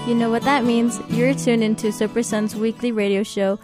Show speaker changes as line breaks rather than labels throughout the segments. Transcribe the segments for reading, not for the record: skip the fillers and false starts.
You know what that means. You're tuned into Super Sun's weekly radio show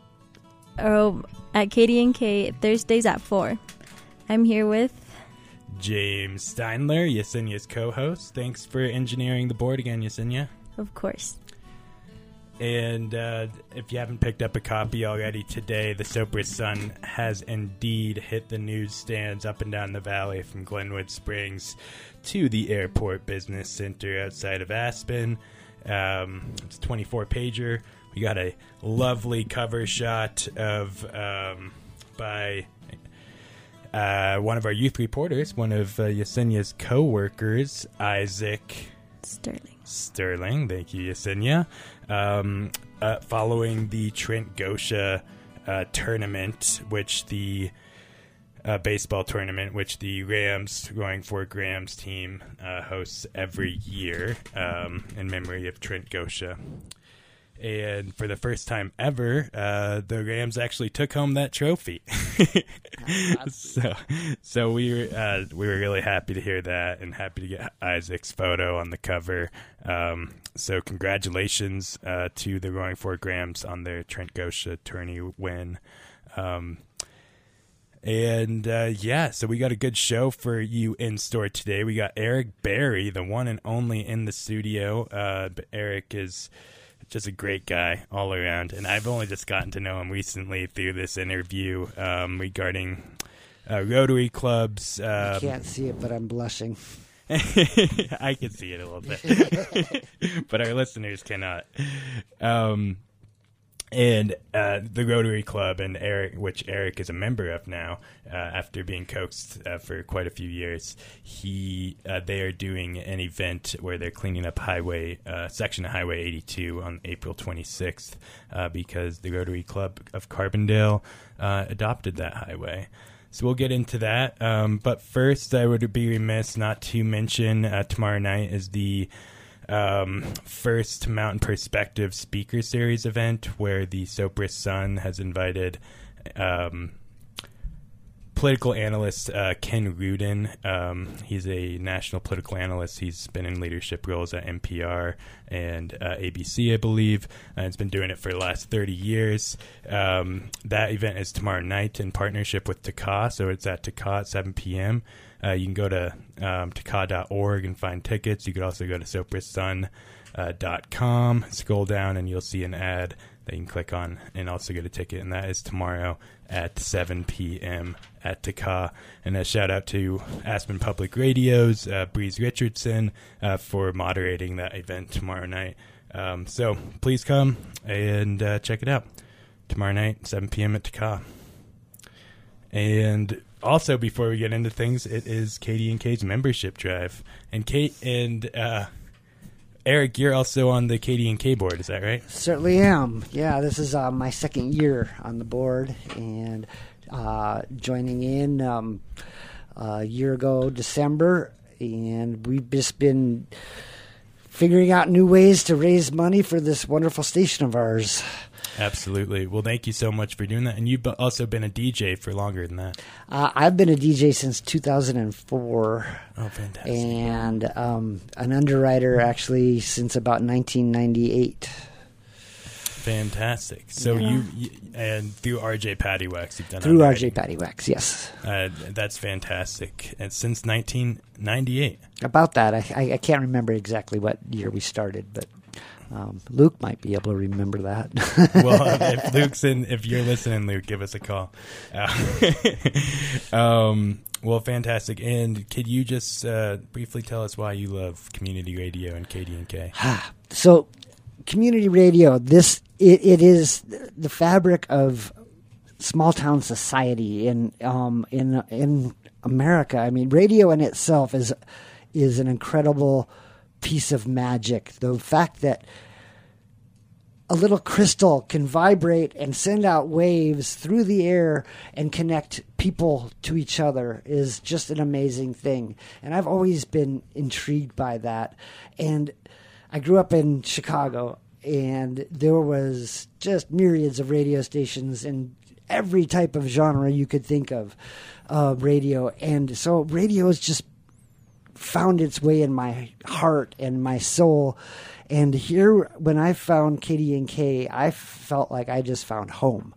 at KDNK Thursdays at 4. I'm here with
James Steinler, Yesenia's co-host. Thanks for engineering the board again, Yesenia.
Of course.
And if you haven't picked up a copy already today, the Super Sun has indeed hit the newsstands up and down the valley from Glenwood Springs to the Airport Business Center outside of Aspen. It's a 24-pager. We got a lovely cover shot of by one of our youth reporters, one of Yesenia's co-workers, Isaac Sterling. Thank you, Yesenia. Following the Trent Gosha tournament, which the baseball tournament, which the Rams, Going for Grams team hosts every year in memory of Trent Gosha. And for the first time ever, the Rams actually took home that trophy. So we were really happy to hear that, and happy to get Isaac's photo on the cover. So congratulations to the Going for Grams on their Trent Gosha tourney win. So we got a good show for you in store today. We got Eric Berry, the one and only, in the studio. Eric is just a great guy all around, and I've only just gotten to know him recently through this interview regarding Rotary clubs.
I can't see it, but I'm blushing.
I can see it a little bit, but our listeners cannot. And the Rotary Club, and Eric, which Eric is a member of now, after being coached for quite a few years, they are doing an event where they're cleaning up section of Highway 82 on April 26th because the Rotary Club of Carbondale adopted that highway. So we'll get into that. But first, I would be remiss not to mention tomorrow night is the first Mountain Perspective Speaker Series event, where the Sopris Sun has invited political analyst Ken Rudin. He's a national political analyst. He's been in leadership roles at NPR and ABC, I believe, and has been doing it for the last 30 years. That event is tomorrow night in partnership with TACA, so it's at TACA at 7 p.m. You can go to taca.org and find tickets. You could also go to sopressun.com, scroll down, and you'll see an ad that you can click on and also get a ticket. And that is tomorrow at 7 p.m. at TACA. And a shout out to Aspen Public Radio's Breeze Richardson for moderating that event tomorrow night. So please come and check it out. Tomorrow night, 7 p.m. at TACA. And also, before we get into things, it is KDNK's membership drive. And Kate and Eric, you're also on the KDNK board, is that right?
Certainly am. Yeah, this is my second year on the board, and joining in a year ago, December, and we've just been figuring out new ways to raise money for this wonderful station of ours.
Absolutely. Well, thank you so much for doing that. And you've also been a DJ for longer than that.
I've been a DJ since 2004.
Oh, fantastic.
And an underwriter actually since about 1998.
Fantastic. So you and through RJ Pattywax, you've done
through RJ Pattywax, yes.
That's fantastic. And since 1998.
About that, I can't remember exactly what year we started, but Luke might be able to remember that.
Well, if you're listening, Luke, give us a call. Well, fantastic. And could you just briefly tell us why you love community radio and KDNK?
So, community radio, it is the fabric of small town society in America. I mean, radio in itself is an incredible piece of magic. The fact that a little crystal can vibrate and send out waves through the air and connect people to each other is just an amazing thing. And I've always been intrigued by that. And I grew up in Chicago, and there was just myriads of radio stations in every type of genre you could think of radio. And so radio is just found its way in my heart and my soul. And here, when I found KDNK, I felt like I just found home.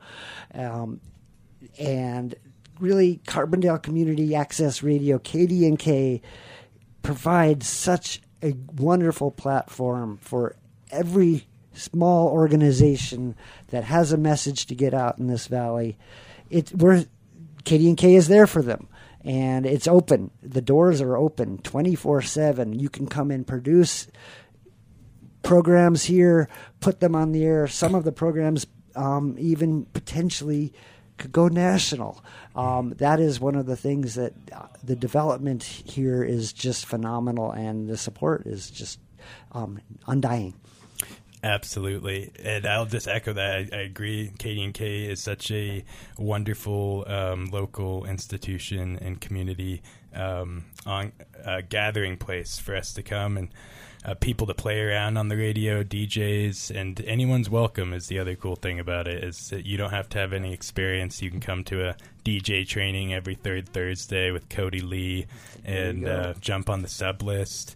And really, Carbondale Community Access Radio, KDNK, provides such a wonderful platform for every small organization that has a message to get out in this valley. KDNK is there for them, and it's open. The doors are open 24/7. You can come and produce programs here, put them on the air. Some of the programs even potentially could go national. That is one of the things that the development here is just phenomenal, and the support is just undying.
Absolutely. And I'll just echo that. I agree. KDNK is such a wonderful local institution and community gathering place for us to come, and people to play around on the radio, DJs, and anyone's welcome is the other cool thing about it, is that you don't have to have any experience. You can come to a DJ training every third Thursday with Cody Lee and jump on the sub list.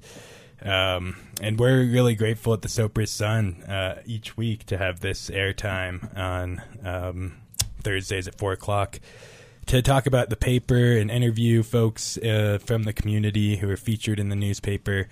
And we're really grateful at the Sopris Sun each week to have this airtime on Thursdays at 4 o'clock to talk about the paper and interview folks from the community who are featured in the newspaper.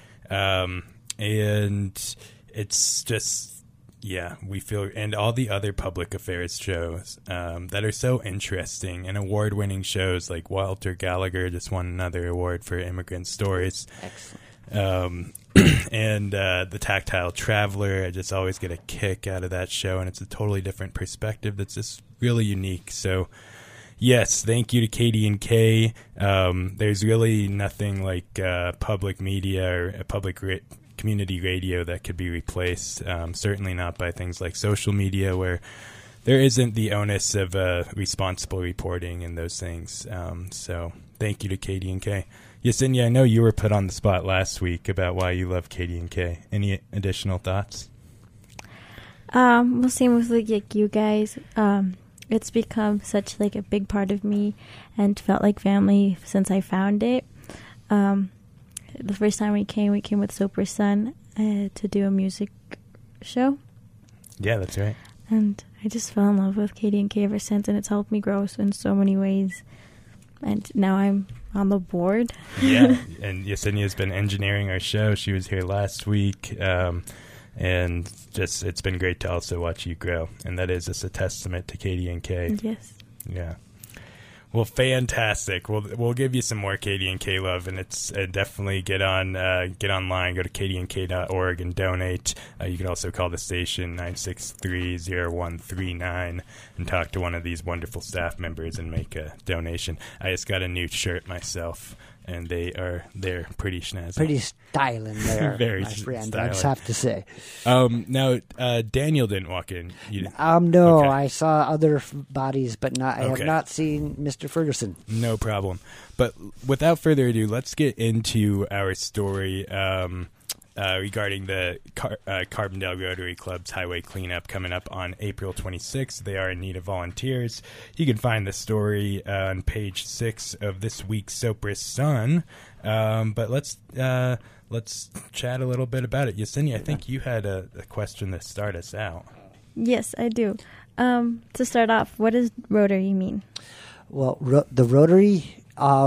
And it's just, we feel, and all the other public affairs shows that are so interesting, and award-winning shows like Walter Gallagher just won another award for Immigrant Stories.
Excellent.
And the Tactile Traveler, I just always get a kick out of that show, and it's a totally different perspective that's just really unique. So, yes, thank you to KDNK. There's really nothing like public media or a public community radio that could be replaced, certainly not by things like social media, where there isn't the onus of responsible reporting and those things. So thank you to KDNK. Yesenia, I know you were put on the spot last week about why you love KDNK. Any additional thoughts?
Well, same with like you guys. It's become such like a big part of me and felt like family since I found it. The first time we came with Sopris Sun to do a music show.
Yeah, that's right.
And I just fell in love with KDNK ever since, and it's helped me grow in so many ways. And now I'm on the board.
Yeah, and Yesenia's been engineering our show. She was here last week. And just, it's been great to also watch you grow. And that is just a testament to KDNK.
Yes.
Yeah. Well, fantastic. We'll give you some more KDNK love, and it's definitely get online, go to kdnk.org and donate. You can also call the station 963-0139 and talk to one of these wonderful staff members and make a donation. I just got a new shirt myself, and they're pretty snazzy.
Pretty styling there,
Very
my friend,
styling.
I just have to say.
Now, Daniel didn't walk in.
No,
Okay.
I saw other bodies, but I have
Okay.
not seen Mr. Ferguson.
No problem. But without further ado, let's get into our story regarding the Carbondale Rotary Club's highway cleanup coming up on April 26th. They are in need of volunteers. You can find the story on page 6 of this week's Sopris Sun. But let's chat a little bit about it. Yesenia, I think you had a question to start us out.
Yes, I do. To start off, what does Rotary mean?
Well, the Rotary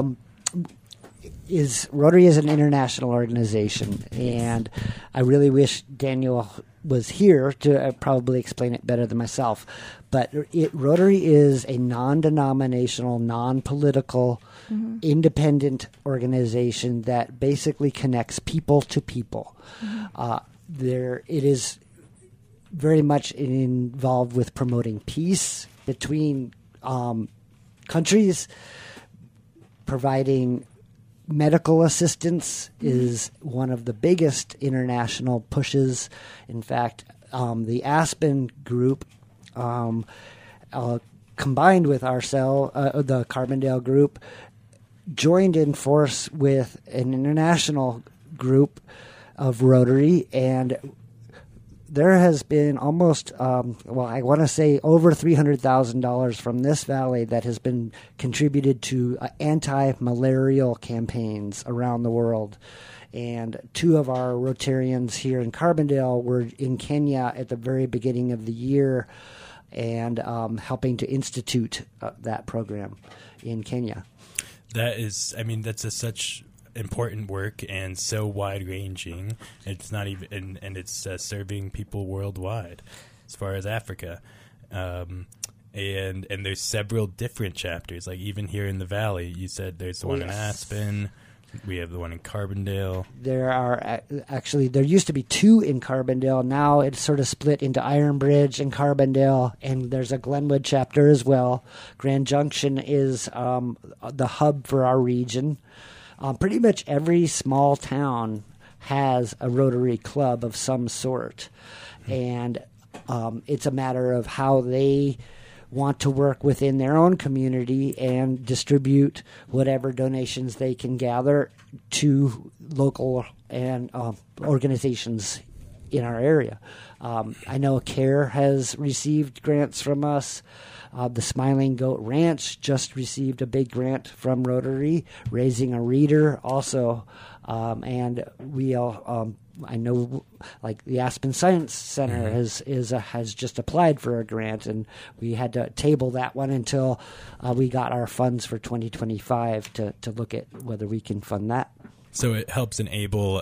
is an international organization, and I really wish Daniel was here to probably explain it better than myself. But Rotary is a non-denominational, non-political, independent organization that basically connects people to people. It is very much involved with promoting peace between countries. Providing medical assistance is one of the biggest international pushes. In fact, the Aspen group, combined with the Carbondale group, joined in force with an international group of Rotary, and there has been almost, I want to say over $300,000 from this valley that has been contributed to anti-malarial campaigns around the world. And two of our Rotarians here in Carbondale were in Kenya at the very beginning of the year and helping to institute that program in Kenya.
That is, that's such important work and so wide-ranging. It's not even, and it's serving people worldwide, as far as Africa. And there's several different chapters. Like even here in the valley, you said there's the one in Aspen. We have the one in Carbondale.
There are actually, there used to be two in Carbondale. Now it's sort of split into Iron Bridge and Carbondale, and there's a Glenwood chapter as well. Grand Junction is the hub for our region. Pretty much every small town has a Rotary Club of some sort, and it's a matter of how they want to work within their own community and distribute whatever donations they can gather to local and organizations in our area. I know CARE has received grants from us. The Smiling Goat Ranch just received a big grant from Rotary, Raising a Reader also, and we all. I know, like the Aspen Science Center has just applied for a grant, and we had to table that one until we got our funds for 2025 to look at whether we can fund that.
So it helps enable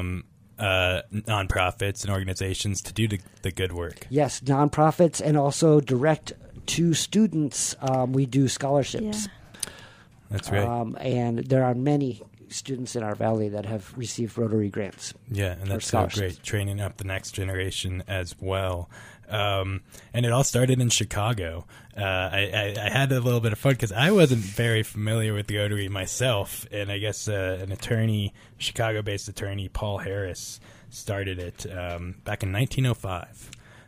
nonprofits and organizations to do the good work.
Yes, nonprofits and also direct to students. We do scholarships.
Yeah.
That's right.
And there are many students in our valley that have received Rotary grants.
Yeah, and that's so great, training up the next generation as well. And it all started in Chicago. I had a little bit of fun because I wasn't very familiar with Rotary myself, and I guess an attorney, Chicago-based attorney, Paul Harris, started it back in 1905.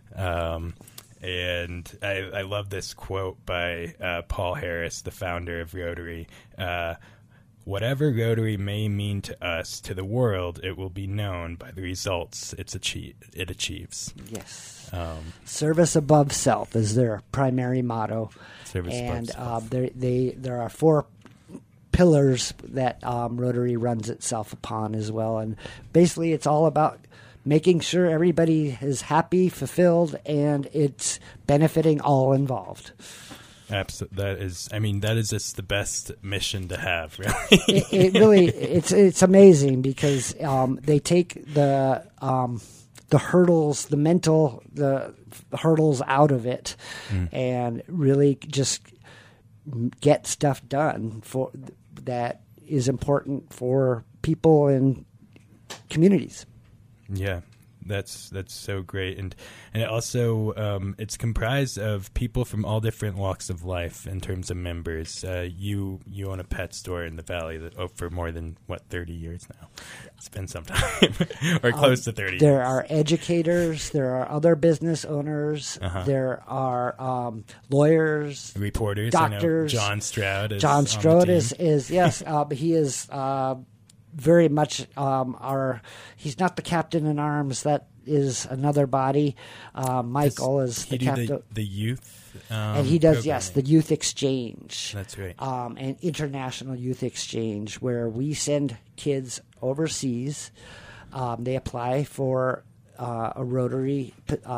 And I love this quote by Paul Harris, the founder of Rotary. Whatever Rotary may mean to us, to the world, it will be known by the results it achieves.
Yes. Service above self is their primary motto.
Service
and
above self.
There are 4 pillars that Rotary runs itself upon as well. And basically it's all about making sure everybody is happy, fulfilled, and it's benefiting all involved.
Absolutely, that is just the best mission to have. Really,
it really it's amazing because they take the hurdles, the mental hurdles out of it, and really just get stuff done for that is important for people and communities.
Yeah. That's so great, and it also it's comprised of people from all different walks of life in terms of members. You own a pet store in the valley for more than 30 years now. It's been some time, or close to 30.
There are educators. There are other business owners. There are lawyers,
reporters,
doctors.
I know John Stroud is
John Stroud
on the
team. is yes. He is. Very much he's not the captain in arms. That is another body. Michael is the captain.
The youth,
and he does the youth exchange.
That's right.
An international youth exchange where we send kids overseas. They apply for a Rotary,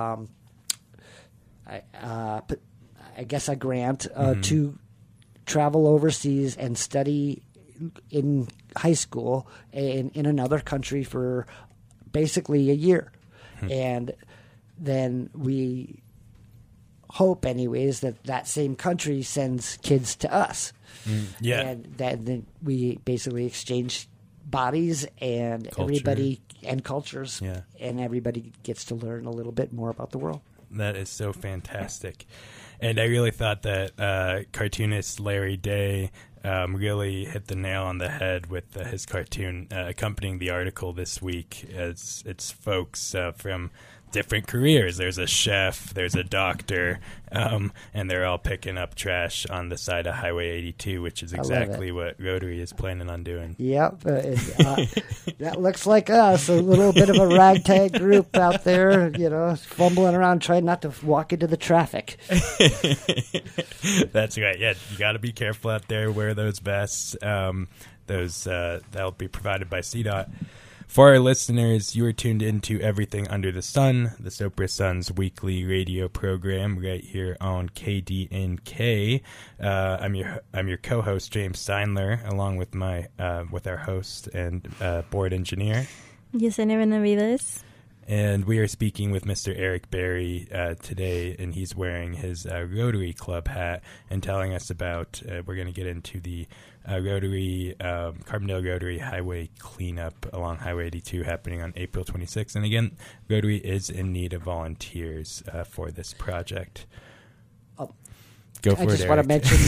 I guess a grant to travel overseas and study in high school in another country for basically a year. And then we hope anyways that same country sends kids to us. And then we basically exchange bodies and everybody and cultures, and everybody gets to learn a little bit more about the world.
That is so fantastic. And I really thought that cartoonist Larry Day really hit the nail on the head with his cartoon accompanying the article this week. As it's folks from different careers. There's a chef, there's a doctor, and they're all picking up trash on the side of Highway 82, which is exactly what Rotary is planning on doing.
Yep. That looks like us, a little bit of a ragtag group out there, fumbling around trying not to walk into the traffic.
That's right. Yeah, you got to be careful out there. Wear those vests. That'll be provided by CDOT. For our listeners, you are tuned into Everything Under the Sun, the Sopra Sun's weekly radio program right here on KDNK. I'm your co-host, James Steinler, along with with our host and board engineer,
Yesenia Benavides.
And we are speaking with Mr. Eric Berry today, and he's wearing his Rotary Club hat and telling us about, we're going to get into the Carbondale Rotary Highway cleanup along Highway 82 happening on April 26th. And again, Rotary is in need of volunteers for this project. Go for it, Eric. I just want to mention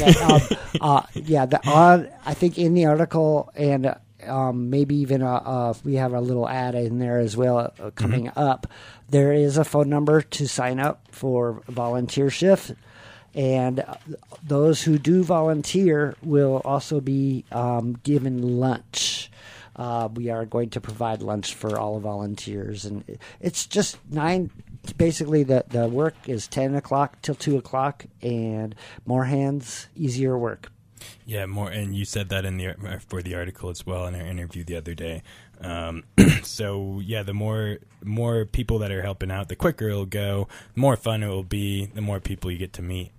that, I think in the article and maybe even we have a little ad in there as well coming up. There is a phone number to sign up for volunteer shift, and those who do volunteer will also be given lunch. We are going to provide lunch for all volunteers, and it's just 9. Basically, the work is 10 o'clock till 2 o'clock, and more hands, easier work.
Yeah, more, and you said that for the article as well in our interview the other day. So yeah, the more people that are helping out, the quicker it'll go, the more fun it will be, the more people you get to meet.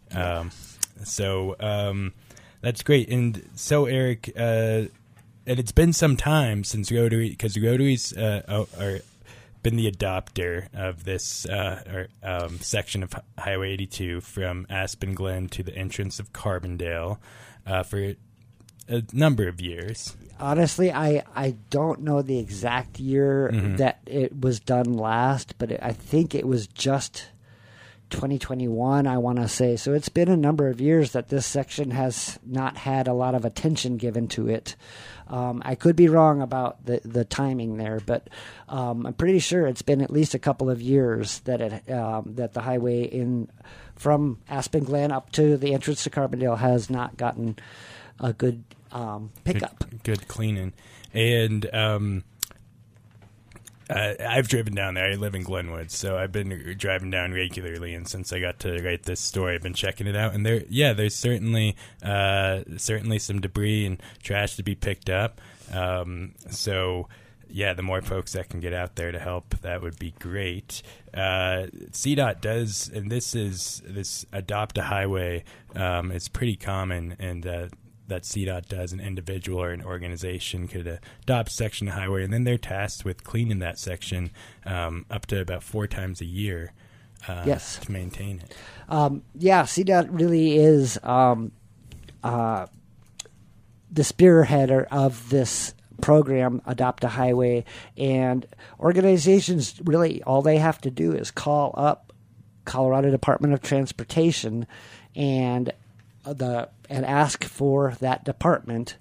So that's great. And so Eric, and it's been some time since Rotary, because Rotary's are been the adopter of this section of Highway 82 from Aspen Glen to the entrance of Carbondale for a number of years.
Honestly, I don't know the exact year that it was done last, but I think it was just 2021, I want to say. So it's been a number of years that this section has not had a lot of attention given to it. I could be wrong about the timing there, but I'm pretty sure it's been at least a couple of years that that the highway from Aspen Glen up to the entrance to Carbondale has not gotten a good pickup.
Good cleaning. And I've driven down there. I live in Glenwood, so I've been driving down regularly. And since I got to write this story, I've been checking it out. And there's certainly some debris and trash to be picked up. So yeah, the more folks that can get out there to help, that would be great. CDOT does, and this Adopt a Highway is pretty common, and that CDOT does, an individual or an organization could adopt a section of highway, and then they're tasked with cleaning that section up to about 4 times a year to maintain it.
CDOT really is the spearheader of this program, Adopt a Highway, and organizations really, all they have to do is call up Colorado Department of Transportation and ask for that department,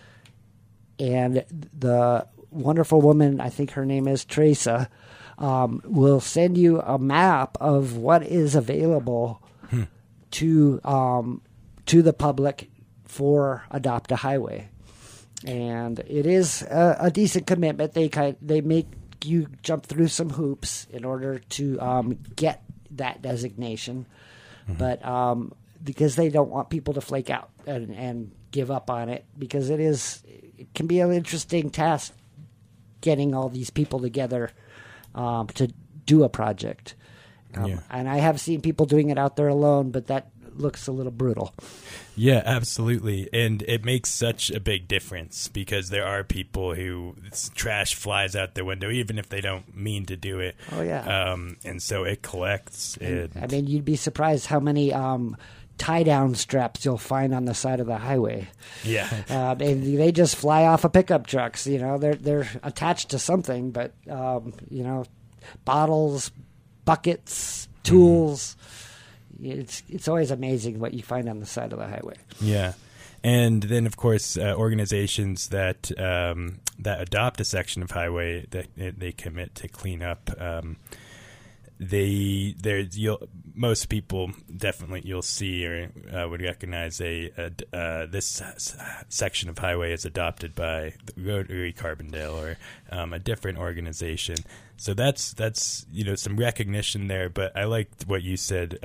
and the wonderful woman, I think her name is Teresa, will send you a map of what is available to the public for Adopt a Highway, and it is a decent commitment. They make you jump through some hoops in order to get that designation, but because they don't want people to flake out and give up on it, because it can be an interesting task getting all these people together to do a project. And I have seen people doing it out there alone, but that looks a little brutal.
Yeah, absolutely. And it makes such a big difference, because there are people who trash flies out their window, even if they don't mean to do it.
Oh, yeah.
And so it collects.
I mean, you'd be surprised how many tie-down straps you'll find on the side of the highway.
Yeah.
And they just fly off of pickup trucks. They're attached to something, but, bottles, buckets, tools. It's always amazing what you find on the side of the highway.
Yeah. And then, of course, organizations that adopt a section of highway, that they commit to clean up most people definitely you'll see or would recognize this section of highway is adopted by the Rotary Carbondale or a different organization. So that's some recognition there. But I liked what you said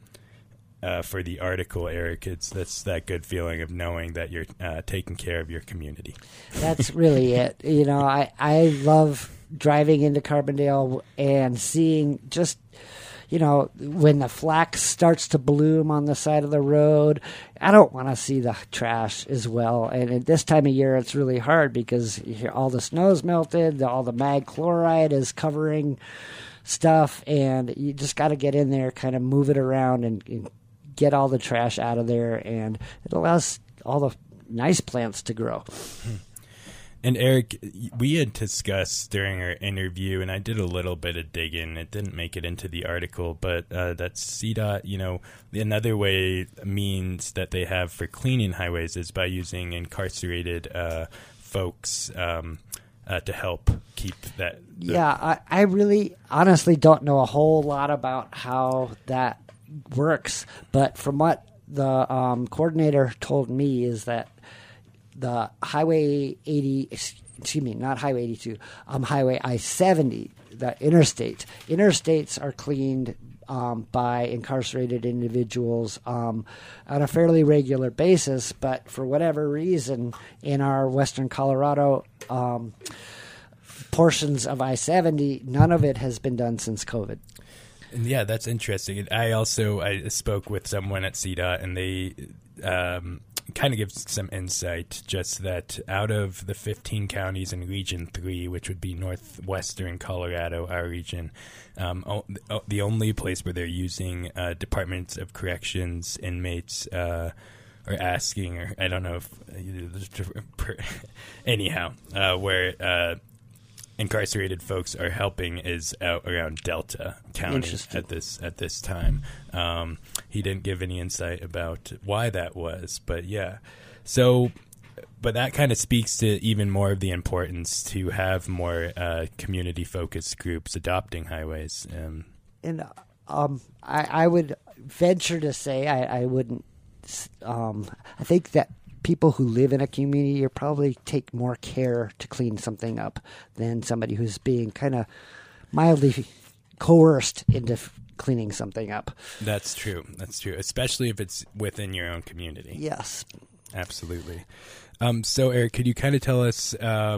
for the article, Eric. That's that good feeling of knowing that you're taking care of your community. That's
really it. I love driving into Carbondale and seeing just, when the flax starts to bloom on the side of the road. I don't want to see the trash as well. And at this time of year, it's really hard because all the snow's melted, all the mag chloride is covering stuff, and you just got to get in there, kind of move it around and get all the trash out of there, and it allows all the nice plants to grow.
And Eric, we had discussed during our interview, and I did a little bit of digging. It didn't make it into the article, but that CDOT, another means that they have for cleaning highways is by using incarcerated folks to help keep that.
I really honestly don't know a whole lot about how that works, but from what the coordinator told me is that the Highway 82, Highway I-70, the interstates are cleaned by incarcerated individuals on a fairly regular basis, but for whatever reason, in our western Colorado portions of I-70, none of it has been done since COVID.
Yeah, that's interesting. I spoke with someone at CDOT, and they kind of give some insight, just that out of the 15 counties in Region 3, which would be northwestern Colorado, our region, the only place where they're using Departments of Corrections inmates are asking, or I don't know if anyhow, where incarcerated folks are helping is out around Delta County at this time. He didn't give any insight about why that was, but yeah. So, but that kind of speaks to even more of the importance to have more community-focused groups adopting highways.
I would venture to say I wouldn't. I think that people who live in a community probably take more care to clean something up than somebody who's being kind of mildly coerced into cleaning something up.
That's true, especially if it's within your own community.
Yes.
Absolutely. So, Eric, could you kind of tell us,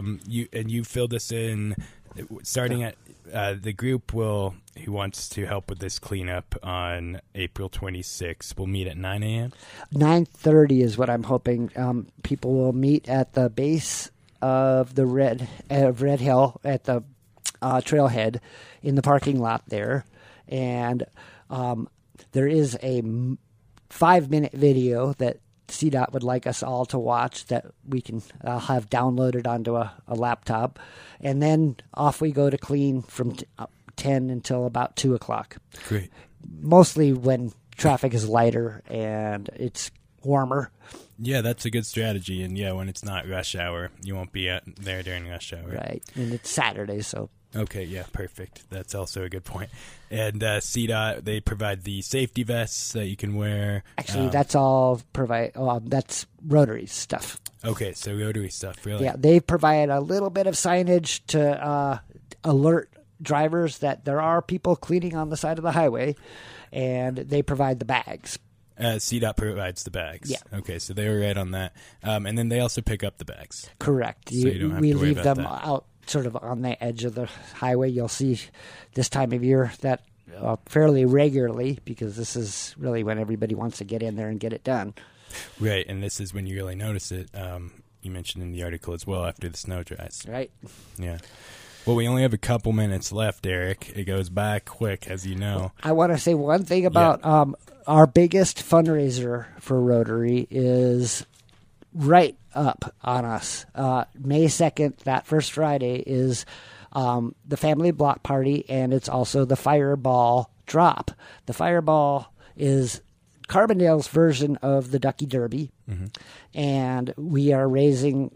you filled this in, starting at the group who wants to help with this cleanup on April 26th will meet at 9 a.m.?
9:30 is what I'm hoping. People will meet at the base of the Red Hill at the trailhead in the parking lot there. And there is a 5-minute video that CDOT would like us all to watch that we can have downloaded onto a laptop. And then off we go to clean from 10 until about 2 o'clock.
Great.
Mostly when traffic is lighter and it's warmer.
Yeah, that's a good strategy. And yeah, when it's not rush hour, you won't be out there during rush hour.
Right. And it's Saturday, so.
Okay, yeah, perfect. That's also a good point. And CDOT, they provide the safety vests that you can wear.
Actually, that's all that's Rotary stuff.
Okay, so Rotary stuff, really?
Yeah, they provide a little bit of signage to alert drivers that there are people cleaning on the side of the highway, and they provide the bags.
CDOT provides the bags.
Yeah.
Okay, so they were right on that. And then they also pick up the bags.
Correct.
So you don't have
we
to worry
leave
about
them
that.
out sort of on the edge of the highway. You'll see this time of year that fairly regularly, because this is really when everybody wants to get in there and get it done.
Right, and this is when you really notice it. You mentioned in the article as well, after the snow dries.
Right.
Yeah. Well, we only have a couple minutes left, Eric. It goes by quick, as you know.
I want to say one thing about our biggest fundraiser for Rotary is right up on us. May 2nd, that first Friday, is the Family Block Party, and it's also the Fireball Drop. The Fireball is Carbondale's version of the Ducky Derby, and we are raising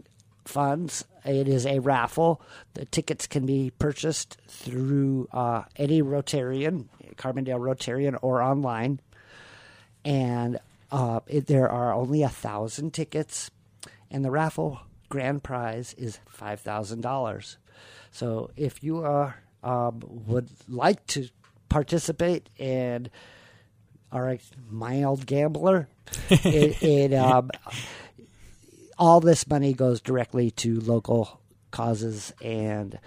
funds. It is a raffle. The tickets can be purchased through any Rotarian, Carbondale Rotarian, or online. And there are only 1,000 tickets, and the raffle grand prize is $5,000. So if you would like to participate and are a mild gambler, all this money goes directly to local causes, and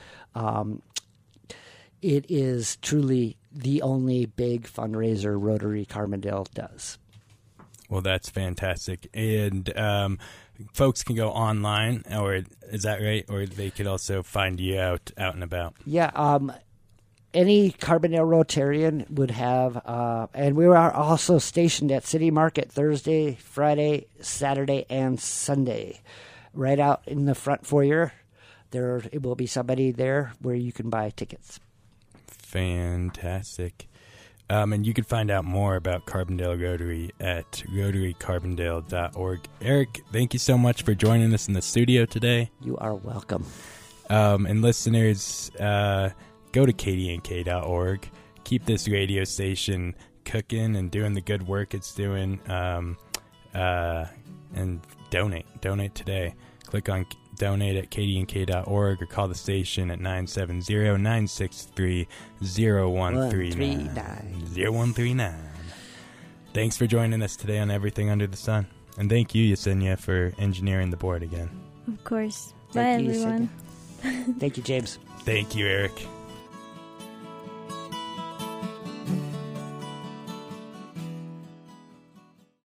it is truly the only big fundraiser Rotary Carbondale does.
Well, that's fantastic. And folks can go online, or is that right? Or they could also find you out and about.
Yeah, any Carbondale Rotarian would have, and we are also stationed at City Market Thursday, Friday, Saturday, and Sunday. Right out in the front foyer, there will be somebody there where you can buy tickets.
Fantastic. And you can find out more about Carbondale Rotary at rotarycarbondale.org. Eric, thank you so much for joining us in the studio today.
You are welcome.
And listeners, go to kdnk.org. Keep this radio station cooking and doing the good work it's doing. And donate today. Click on donate at kdnk.org or call the station at 970-963-0139. Thanks for joining us today on Everything Under the Sun. And thank you, Yesenia, for engineering the board again.
Of course. Bye, everyone.
Thank you, James.
Thank you, Eric.